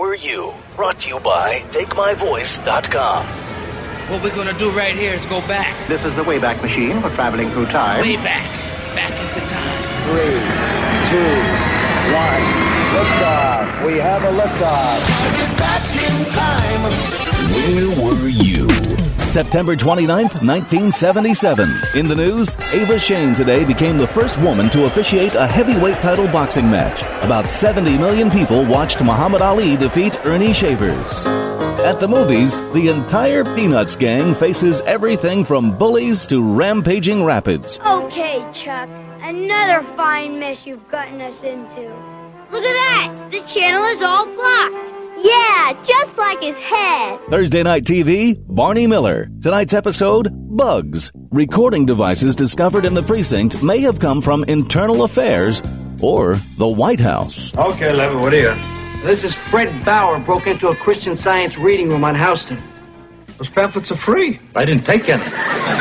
Were You? Brought to you by TakeMyVoice.com. What we're gonna do right here is go back. This is the Wayback Machine for traveling through time. Way back. Back into time. 3, 2, 1. Liftoff. We have a liftoff. Back in time. Where were you? September 29th, 1977. In the news, Ava Shane today became the first woman to officiate a heavyweight title boxing match. About 70 million people watched Muhammad Ali defeat Ernie Shavers. At the movies, the entire Peanuts gang faces everything from bullies to rampaging rapids. Okay, Chuck. Another fine mess you've gotten us into. Look at that! The channel is all blocked. Yeah, just like his head. Thursday Night TV, Barney Miller. Tonight's episode, Bugs. Recording devices discovered in the precinct may have come from Internal Affairs or the White House. Okay, Levy, what are you? This is Fred Bauer broke into a Christian Science reading room on Houston. Those pamphlets are free. I didn't take any.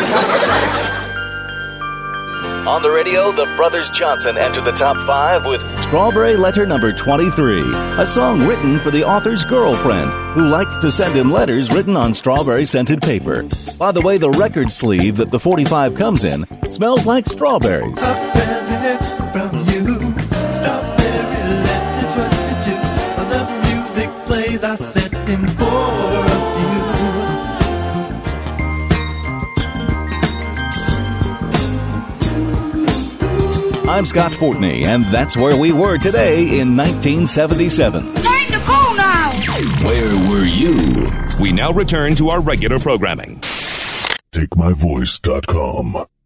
On the radio, the Brothers Johnson entered the top 5 with Strawberry Letter Number 23, a song written for the author's girlfriend, who liked to send him letters written on strawberry-scented paper. By the way, the record sleeve that the 45 comes in smells like strawberries. A present from you. Strawberry letter 22. The music plays are set in for a few. I'm Scott Fortney, and that's where we were today in 1977. Time to go now! Where were you? We now return to our regular programming. TakeMyVoice.com